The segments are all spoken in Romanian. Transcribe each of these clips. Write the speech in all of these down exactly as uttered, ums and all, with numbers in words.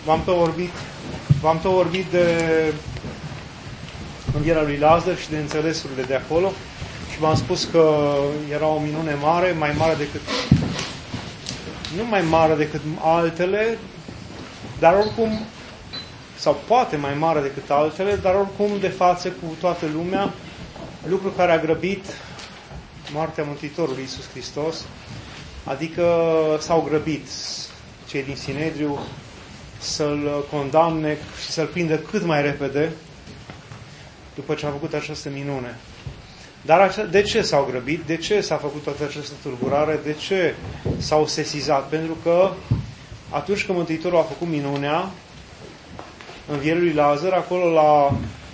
v-am tot vorbit, v-am tot vorbit de învierea lui Lazar și de înțelesurile de acolo și v-am spus că era o minune mare, mai mare decât, nu mai mare decât altele, dar oricum, sau poate mai mare decât altele, dar oricum de față cu toată lumea, lucru care a grăbit moartea Mântuitorului Iisus Hristos, adică s-au grăbit cei din Sinedriu să-l condamne și să-l prindă cât mai repede după ce a făcut această minune. Dar de ce s-au grăbit? De ce s-a făcut toată această tulburare? De ce s-au sesizat? Pentru că atunci când Mântuitorul a făcut minunea învierii lui Lazar, acolo la,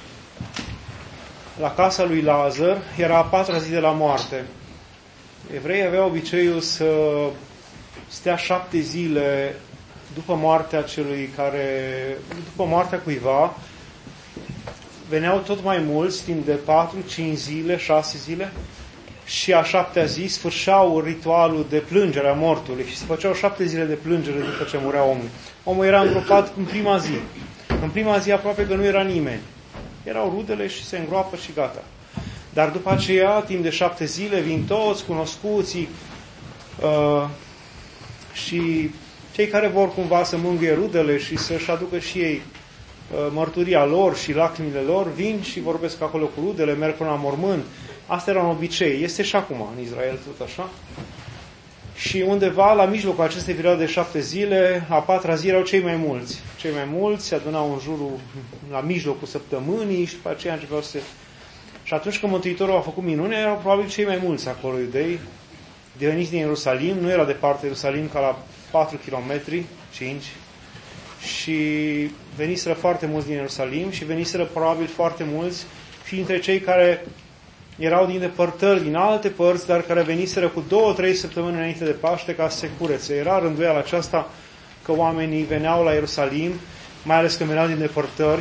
la casa lui Lazar, era a patra zi de la moarte. Evreii aveau obiceiul să stea șapte zile după moartea celui care, după moartea cuiva, veneau tot mai mulți timp de patru, cinci zile, șase zile și a șaptea zi sfârșeau ritualul de plângere a mortului și se făceau șapte zile de plângere după ce murea omul. Omul era îngropat în prima zi. În prima zi aproape că nu era nimeni. Erau rudele și se îngroapă și gata. Dar după aceea, timp de șapte zile, vin toți cunoscuții uh, și cei care vor cumva să mângâie rudele și să-și aducă și ei uh, mărturia lor și lacrimile lor, vin și vorbesc acolo cu rudele, merg până la mormânt. Asta era un obicei. Este și acum în Israel tot așa. Și undeva la mijlocul acestei perioade de șapte zile, a patra zi erau cei mai mulți. Cei mai mulți se adunau în jurul, la mijlocul săptămânii și după aceea începeau să se... Și atunci când Mântuitorul a făcut minune, erau probabil cei mai mulți acolo iudei, veniți din Ierusalim, nu era departe de Ierusalim ca la patru kilometri, cinci, și veniseră foarte mulți din Ierusalim și veniseră probabil foarte mulți și dintre cei care erau din depărtări, din alte părți, dar care veniseră cu două, trei săptămâni înainte de Paște ca să se curețe. Era rânduiala aceasta că oamenii veneau la Ierusalim, mai ales că veneau din depărtări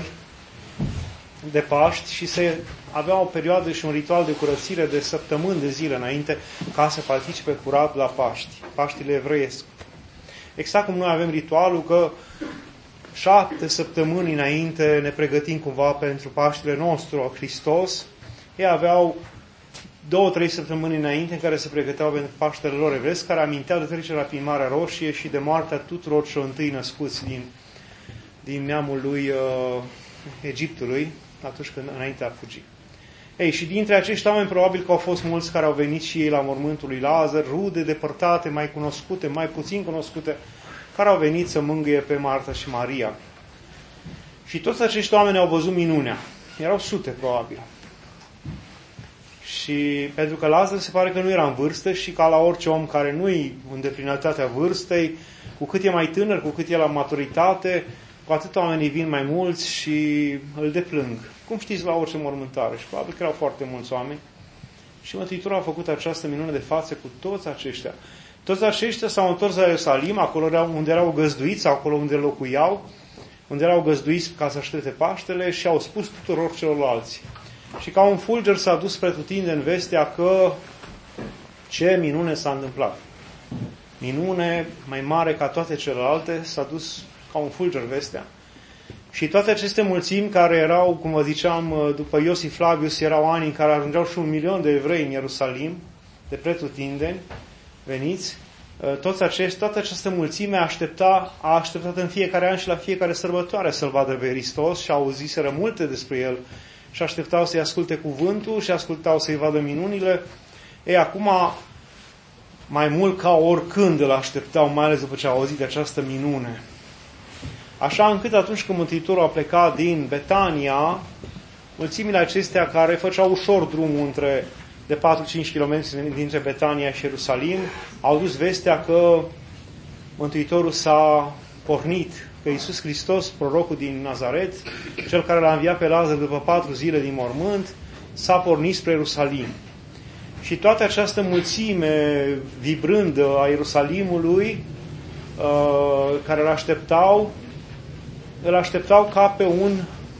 de Paști și se avea o perioadă și un ritual de curățire de săptămâni de zile înainte ca să participe curat la Paști, Paștile evreiesc. Exact cum noi avem ritualul că șapte săptămâni înainte ne pregătim cumva pentru Paștile nostru, Hristos, ei aveau două, trei săptămâni înainte în care se pregăteau pentru Paștele lor evresc, care aminteau de trecerea prin Marea Roșie și de moartea tuturor celor întâi născuți din, din neamul lui uh, Egiptului, atunci când înainte a fugi. Ei, și dintre acești oameni probabil că au fost mulți care au venit și ei la mormântul lui Lazar, rude depărtate, mai cunoscute, mai puțin cunoscute, care au venit să mângâie pe Marta și Maria. Și toți acești oameni au văzut minunea. Erau sute, probabil. Și pentru că Lazar se pare că nu era în vârstă și ca la orice om care nu-i în deplinătatea vârstei, cu cât e mai tânăr, cu cât e la maturitate, cu atât oamenii vin mai mulți și îl deplâng. Cum știți, la orice mormântare. Și probabil că erau foarte mulți oameni. Și Mântuitorul a făcut această minune de față cu toți aceștia. Toți aceștia s-au întors la Ierusalim, acolo unde erau găzduiți, acolo unde locuiau, unde erau găzduiți ca să aștepte Paștele și au spus tuturor celorlalți. Și ca un fulger s-a dus pretutindeni vestea că ce minune s-a întâmplat. Minune mai mare ca toate celelalte, s-a dus ca un fulger vestea. Și toate aceste mulțimi care erau, cum vă ziceam, după Iosif Flavius, erau ani în care ajungeau și un milion de evrei în Ierusalim, de pretutindeni, veniți, toți acești, toată această mulțime aștepta, a așteptat în fiecare an și la fiecare sărbătoare să-L vadă pe Hristos și auziseră multe despre El și așteptau să-i asculte cuvântul și ascultau să-i vadă minunile. Ei, acum, mai mult ca oricând îl așteptau, mai ales după ce au auzit de această minune. Așa încât atunci când Mântuitorul a plecat din Betania, mulțimile acestea care făceau ușor drumul între, de patru-cinci kilometri dintre Betania și Ierusalim, au dus vestea că Mântuitorul s-a pornit, că Iisus Hristos, prorocul din Nazaret, cel care l-a înviat pe Lazar după patru zile din mormânt, s-a pornit spre Ierusalim. Și toată această mulțime vibrândă a Ierusalimului, care îl așteptau, îl așteptau ca pe un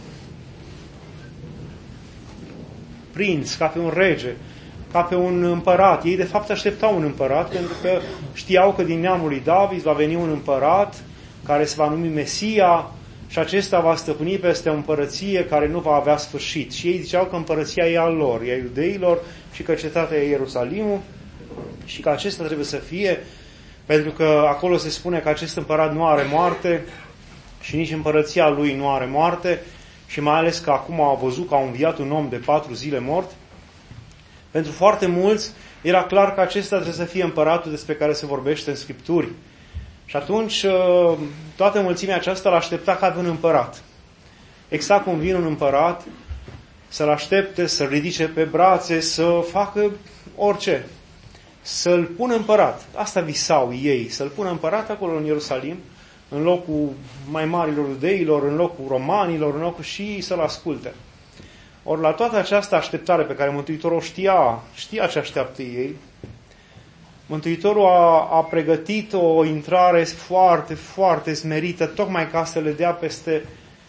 prinț, ca pe un rege, ca pe un împărat. Ei de fapt așteptau un împărat, pentru că știau că din neamul lui David va veni un împărat care se va numi Mesia și acesta va stăpâni peste o împărăție care nu va avea sfârșit. Și ei ziceau că împărăția e a lor, e a iudeilor și că cetatea e Ierusalimul și că acesta trebuie să fie, pentru că acolo se spune că acest împărat nu are moarte și nici împărăția lui nu are moarte și mai ales că acum a văzut că a înviat un om de patru zile mort. Pentru foarte mulți era clar că acesta trebuie să fie împăratul despre care se vorbește în Scripturi. Și atunci toată mulțimea aceasta l-aștepta ca un împărat. Exact cum vine un împărat, să-l aștepte, să-l ridice pe brațe, să facă orice. Să-l pună împărat. Asta visau ei, să-l pună împărat acolo în Ierusalim, în locul mai marilor iudeilor, în locul romanilor, în locul și să-l asculte. Ori la toată această așteptare pe care Mântuitorul știa, știa ce așteaptă ei, Mântuitorul a, a pregătit o intrare foarte, foarte smerită, tocmai ca să le dea peste,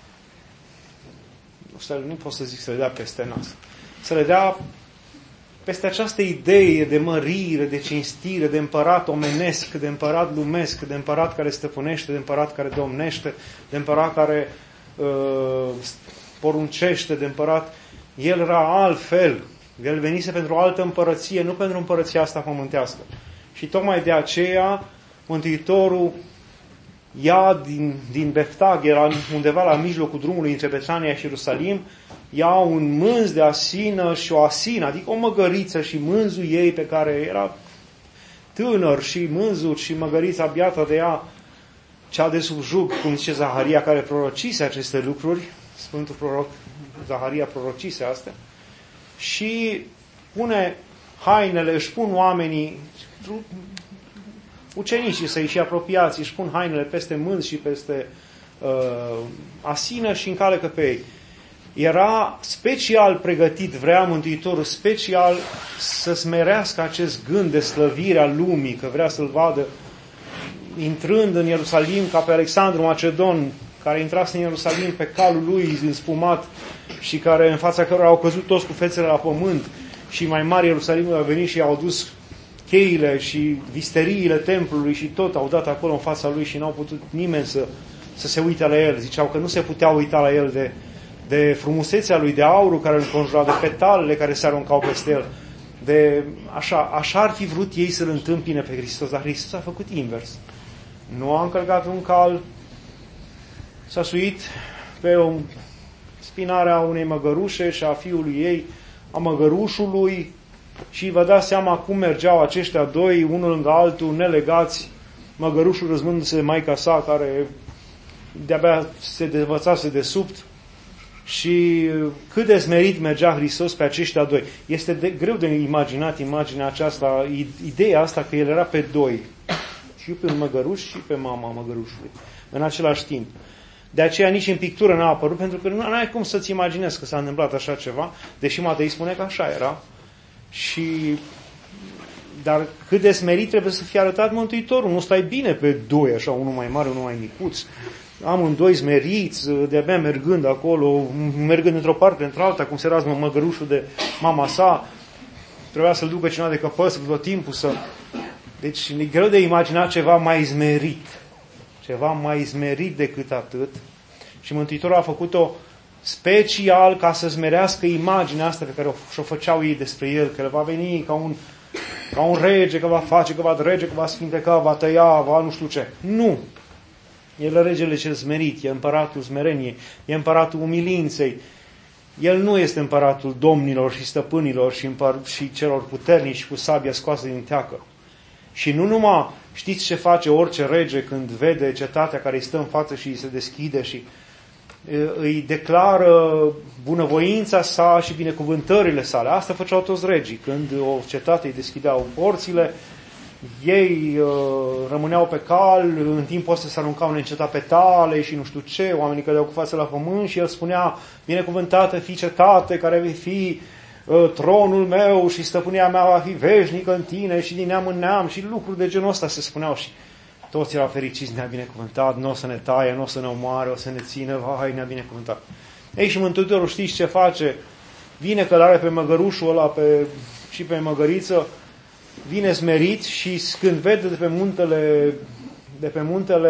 nu pot să zic să le dea peste nas, să le dea peste această idee de mărire, de cinstire, de împărat omenesc, de împărat lumesc, de împărat care stăpânește, de împărat care domnește, de împărat care uh, poruncește, de împărat. El era altfel. El venise pentru o altă împărăție, nu pentru împărăția asta pământească. Și tocmai de aceea Mântuitorul ia din, din Beftag, era undeva la mijlocul drumului între Betania și Ierusalim, ia un mânz de asină și o asină, adică o măgăriță și mânzul ei pe care era tânăr și mânzul și măgărița biată de ea, cea de sub jug, cum zice Zaharia, care prorocise aceste lucruri, Sfântul Proroc Zaharia prorocise astea, și pune hainele, își pun oamenii, ucenicii săi și apropiații, își pun hainele peste mânz și peste uh, asină și încalecă pe ei. Era special pregătit, vrea Mântuitorul, special să smerească acest gând de slăvire a lumii, că vrea să-l vadă intrând în Ierusalim ca pe Alexandru Macedon, care intrase în Ierusalim pe calul lui înspumat și care, în fața cărora au căzut toți cu fețele la pământ și mai mari Ierusalimul a venit și i-au dus cheile și visteriile templului și tot au dat acolo în fața lui și n-au putut nimeni să, să se uite la el. Ziceau că nu se putea uita la el de, de frumusețea lui, de aurul care îl înconjura, de petalele care se aruncau peste el. De, așa, așa ar fi vrut ei să-L întâmpine pe Hristos, dar Hristos a făcut invers. Nu a încălcat un cal, s-a suit pe o spinarea unei măgărușe și a fiului ei, a măgărușului, și vă dați seama cum mergeau aceștia doi, unul lângă altul, nelegați, măgărușul răzmându-se de maica sa, care de-abia se dezvățase de subt, și cât de smerit mergea Hristos pe aceștia doi. Este de, greu de imaginat imaginea aceasta, ideea asta că el era pe doi, și pe un măgăruș și pe mama măgărușului, în același timp. De aceea nici în pictură n-a apărut, pentru că nu ai cum să-ți imaginezi că s-a întâmplat așa ceva, deși Matei spune că așa era. Și, dar cât de smerit trebuie să fie arătat Mântuitorul. Nu stai bine pe doi, așa, unul mai mare, unul mai micuț. Amândoi smeriți, de-abia mergând acolo, mergând într-o parte, într-alta, cum se razmă măgărușul de mama sa. Trebuia să-l ducă cineva de căpăs tot timpul să... Deci e greu de imaginat ceva mai smerit. Ceva mai smerit decât atât. Și Mântuitorul a făcut-o special ca să smerească imaginea asta pe care o, și-o făceau ei despre el, că el va veni ca un, ca un rege, că va face, că va drege, că va sfinteca, va tăia, va nu știu ce. Nu! El e regele cel smerit, e împăratul smereniei, e împăratul umilinței. El nu este împăratul domnilor și stăpânilor și, împăr- și celor puternici și cu sabia scoasă din teacă. Și nu numai știți ce face orice rege când vede cetatea care îi stă în față și îi se deschide și îi declară bunăvoința sa și binecuvântările sale. Asta făceau toți regii. Când o cetate îi deschideau porțile, ei uh, rămâneau pe cal, în timpul ăsta se aruncau în înceta petale și nu știu ce, oamenii cădeau cu fața la pământ și el spunea: binecuvântată fi cetate care vei fi uh, tronul meu și stăpânia mea va fi veșnică în tine și din neam în neam, și lucruri de genul ăsta se spuneau și toți erau fericiți: ne-a binecuvântat, nu o să ne taie, nu o să ne omoare, o să ne țină, vai, ne-a binecuvântat. Ei, și Mântuitorul știți ce face? Vine că l-are pe măgărușul ăla pe, și pe măgăriță, vine smerit și când vede de pe muntele, de pe muntele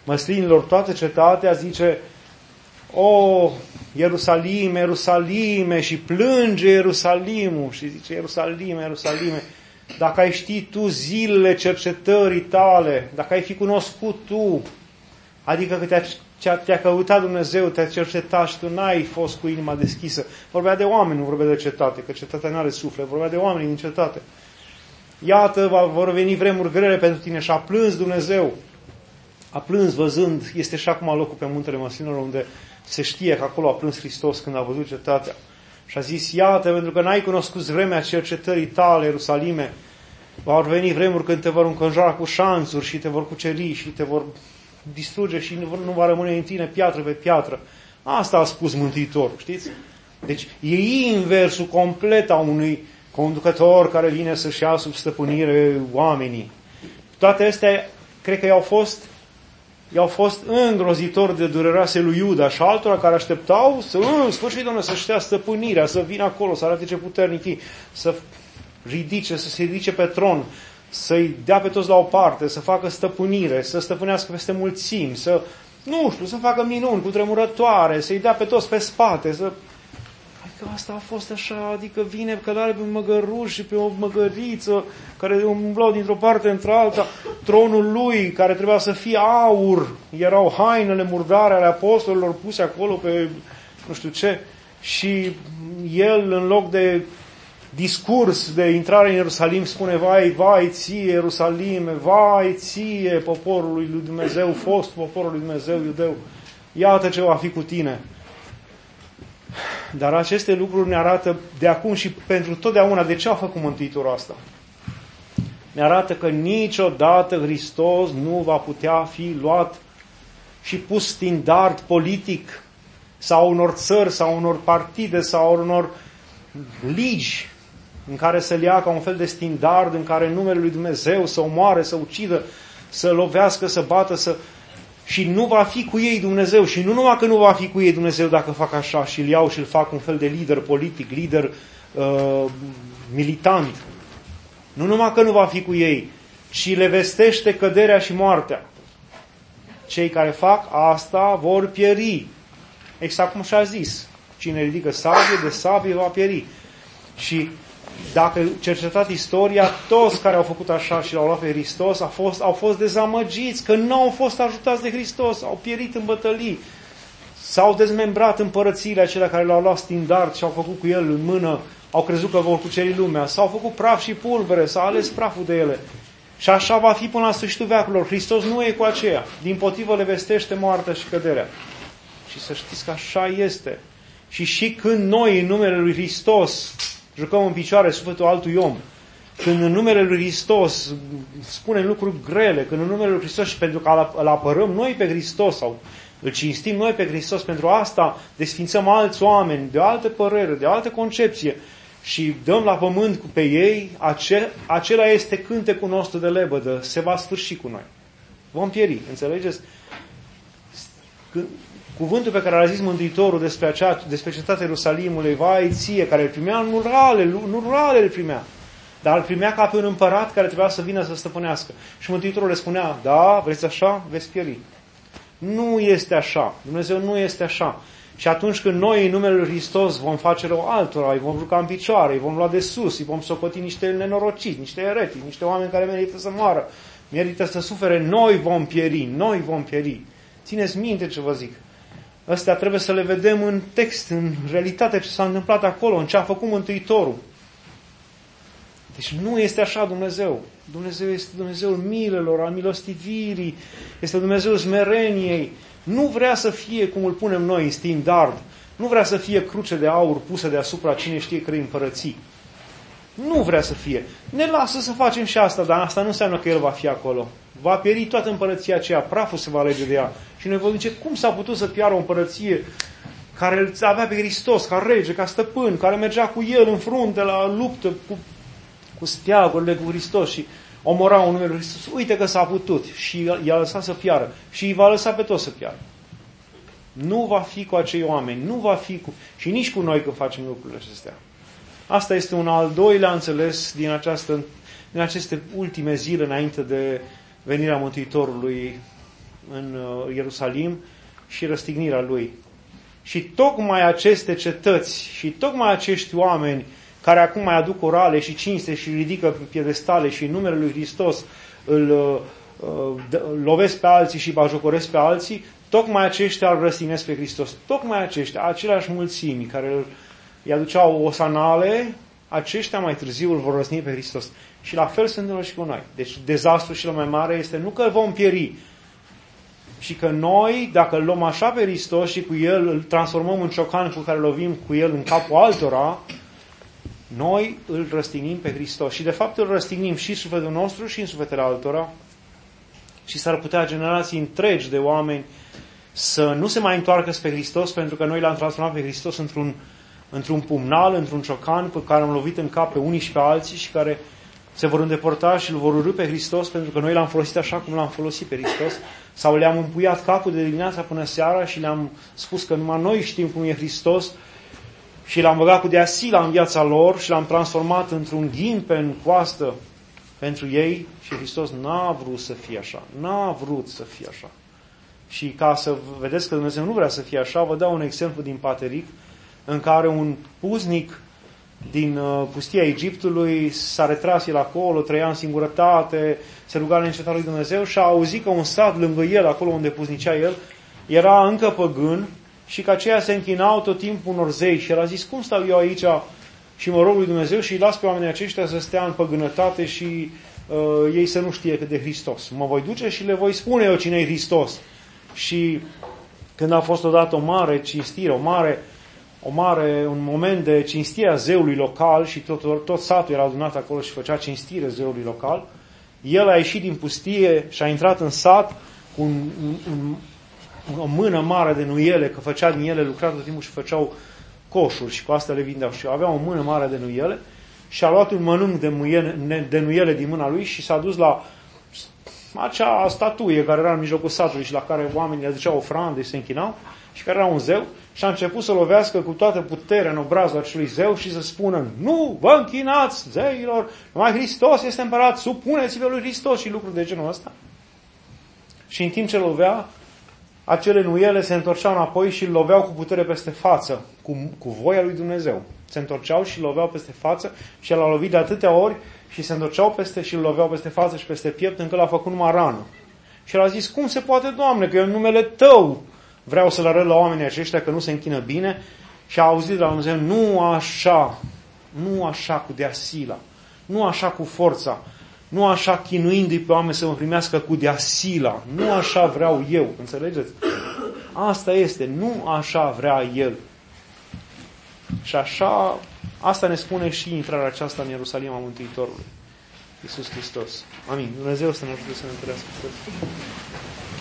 măslinilor toată cetatea, zice: o, Ierusalime, Ierusalime, și plânge Ierusalimul, și zice: Ierusalime, Ierusalime, dacă ai ști tu zilele cercetării tale, dacă ai fi cunoscut tu, adică că te-a, te-a căutat Dumnezeu, te-a cercetat și tu n-ai fost cu inima deschisă. Vorbea de oameni, nu vorbea de cetate, că cetatea n-are suflet, vorbea de oameni din cetate. Iată, vor veni vremuri grele pentru tine, și a plâns Dumnezeu. A plâns văzând, este și acum locul pe muntele Măslinilor, unde se știe că acolo a plâns Hristos când a văzut cetatea. Și a zis: iată, pentru că n-ai cunoscut vremea cercetării tale, Ierusalime, vor veni vremuri când te vor înconjura cu șanțuri și te vor cuceri și te vor distruge și nu, nu va rămâne în tine piatră pe piatră. Asta a spus Mântuitorul, știți? Deci e inversul complet a unui conducător care vine să-și ia sub stăpânire oamenii. Toate astea, cred că i-au fost i-au fost îngrozitor de dureroase lui Iuda și altora care așteptau să, în sfârșit, Doamne, să-și dea stăpânirea, să vină acolo, să arate ce puternic e, să ridice, să se ridice pe tron, să-i dea pe toți la o parte, să facă stăpânire, să stăpânească peste mulțimi, să, nu știu, să facă minuni cu tremurătoare, să-i dea pe toți pe spate, să... Adică asta a fost așa, adică vine călare pe un măgăruș și pe o măgăriță care umblau dintr-o parte într-alta, tronul lui care trebuia să fie aur, erau hainele murdare ale apostolilor puse acolo pe nu știu ce, și el, în loc de discurs de intrare în Ierusalim, spune: vai, vai ție, Ierusalime, vai ție, poporului lui Dumnezeu, fost poporul lui Dumnezeu iudeu, iată ce va fi cu tine. Dar aceste lucruri ne arată de acum și pentru totdeauna de ce a făcut Mântuitorul asta. Ne arată că niciodată Hristos nu va putea fi luat și pus standard politic sau unor țări sau unor partide sau unor ligi în care să-l ia ca un fel de standard în care numele lui Dumnezeu să omoare, să ucidă, să lovească, să bată, să... și nu va fi cu ei Dumnezeu. Și nu numai că nu va fi cu ei Dumnezeu dacă fac așa și îl iau și îl fac un fel de lider politic, lider uh, militant. Nu numai că nu va fi cu ei, ci le vestește căderea și moartea. Cei care fac asta vor pieri. Exact cum și-a zis: cine ridică sabie, de sabie va pieri. Și dacă cercetat istoria, toți care au făcut așa și l-au luat pe Hristos au fost, au fost dezamăgiți că nu au fost ajutați de Hristos, au pierit în bătălii, s-au dezmembrat împărățiile acelea care l-au luat standard și au făcut cu el în mână, au crezut că vor cuceri lumea, s-au făcut praf și pulbere, s-a ales praful de ele. Și așa va fi până la sfârșitul veacurilor. Hristos nu e cu aceea. Dimpotrivă le vestește moartea și căderea. Și să știți că așa este. Și și când noi, în numele lui Hristos, jucăm în picioare sufletul altui om, când în numele lui Hristos spunem lucruri grele, când în numele lui Hristos, și pentru că îl apărăm noi pe Hristos sau îl cinstim noi pe Hristos, pentru asta desfințăm alți oameni de o altă părere, de o altă concepție și dăm la pământ pe ei, ace, acela este cântecul nostru de lebădă, se va sfârși cu noi. Vom pieri, înțelegeți? Cuvântul pe care l-a zis Mântuitorul despre, acea, despre cetatea Ierusalimului, vai ție, care îl primea, nu rale, nu rale îl primea, dar îl primea ca pe un împărat care trebuia să vină să stăpânească. Și Mântuitorul le spunea: da, vreți așa? Veți pieri. Nu este așa. Dumnezeu nu este așa. Și atunci când noi, în numele lui Hristos, vom face rău altora, îi vom juca în picioare, îi vom lua de sus, îi vom socoti niște nenorociți, niște eretici, niște oameni care merită să moară, merită să sufere, noi vom pieri, noi vom pieri. Țineți minte ce vă zic. Astea trebuie să le vedem în text, în realitate, ce s-a întâmplat acolo, în ce a făcut Mântuitorul. Deci nu este așa Dumnezeu. Dumnezeu este Dumnezeul milelor, al milostivirii, este Dumnezeul smereniei. Nu vrea să fie cum îl punem noi în standard. Nu vrea să fie cruce de aur pusă deasupra cine știe cărei împărății. Nu vrea să fie. Ne lasă să facem și asta, dar asta nu înseamnă că El va fi acolo. Va pieri toată împărăția aceea, praful se va alege de ea. Și noi vom zice: cum s-a putut să piară o împărăție care îl avea pe Hristos ca rege, ca stăpân, care mergea cu El în frunte la luptă cu, cu steagurile cu Hristos și omora un numele lui Hristos. Uite că s-a putut și i-a lăsat să piară și îi va lăsa pe toți să piară. Nu va fi cu acei oameni, nu va fi cu... și nici cu noi când facem lucrurile acestea. Asta este un al doilea înțeles din, această, din aceste ultime zile înainte de venirea Mântuitorului în Ierusalim și răstignirea lui. Și tocmai aceste cetăți și tocmai acești oameni care acum mai aduc orale și cinste și ridică pe piedestale și în numele lui Hristos îl uh, lovesc pe alții și bajocoresc pe alții, tocmai aceștia îl răstignesc pe Hristos. Tocmai aceștia, aceleași mulțimi care îi aduceau osanale, aceștia mai târziu îl vor răstigni pe Hristos. Și la fel se întâmplă și cu noi. Deci dezastrul cel mai mare este nu că vom pieri, și că noi, dacă îl luăm așa pe Hristos și cu El îl transformăm în ciocan cu care lovim cu El în capul altora, noi îl răstignim pe Hristos. Și de fapt îl răstignim și în sufletul nostru și în sufletele altora. Și s-ar putea generații întregi de oameni să nu se mai întoarcă spre Hristos, pentru că noi l-am transformat pe Hristos într-un, într-un pumnal, într-un ciocan pe care am lovit în cap pe unii și pe alții și care se vor îndepărta și îl vor urâ pe Hristos, pentru că noi l-am folosit așa cum l-am folosit pe Hristos, sau le-am împuiat capul de dimineața până seara și le-am spus că numai noi știm cum e Hristos și l-am băgat cu deasila în viața lor și l-am transformat într-un ghimpe în coastă pentru ei și Hristos n-a vrut să fie așa. N-a vrut să fie așa. Și ca să vedeți că Dumnezeu nu vrea să fie așa, vă dau un exemplu din Pateric, în care un puznic din pustia Egiptului s-a retras el acolo, trăia în singurătate, se ruga neîncetat lui Dumnezeu și a auzit că un sat lângă el, acolo unde puznicea el, era încă păgân și că aceia se închinau tot timpul unor zei. Și el a zis, cum stau eu aici și mă rog lui Dumnezeu și îi las pe oamenii aceștia să stea în păgânătate și uh, ei să nu știe cât de Hristos. Mă voi duce și le voi spune eu cine e Hristos. Și când a fost odată o mare cinstire, o mare, o mare, un moment de cinstire a zeului local și tot, tot satul era adunat acolo și făcea cinstire zeului local, el a ieșit din pustie și a intrat în sat cu un, un, un, o mână mare de nuiele, că făcea din ele, lucra tot timpul și făceau coșuri și cu astea le vindeau. Și avea o mână mare de nuiele și a luat un mănânc de, muiele, de nuiele din mâna lui și s-a dus la acea statuie care era în mijlocul satului și la care oamenii le aduceau ofrande și se închinau și care era un zeu și a început să lovească cu toată puterea în obrazul acelui zeu și să spună, nu vă închinați zeilor, numai Hristos este împărat, supuneți-vă lui Hristos și lucruri de genul ăsta. Și în timp ce lovea, acele nuiele se întorceau înapoi și îl loveau cu putere peste față, cu, cu voia lui Dumnezeu. Se întorceau și îl loveau peste față și el a lovit de atâtea ori și se întorceau peste și îl loveau peste față și peste piept încât l-a făcut numai rană. Și el a zis, cum se poate, Doamne, că eu în numele Tău vreau să-l arăt la oamenii aceștia că nu se închină bine. Și a auzit de la Dumnezeu, nu așa, nu așa cu deasila, nu așa cu forța, nu așa chinuindu-i pe oameni să mă primească cu deasila, nu așa vreau eu, înțelegeți? Asta este, nu așa vrea El. Și așa, asta ne spune și intrarea aceasta în Ierusalim a Mântuitorului, Iisus Hristos. Amin. Dumnezeu să ne ajute să ne întâlnească.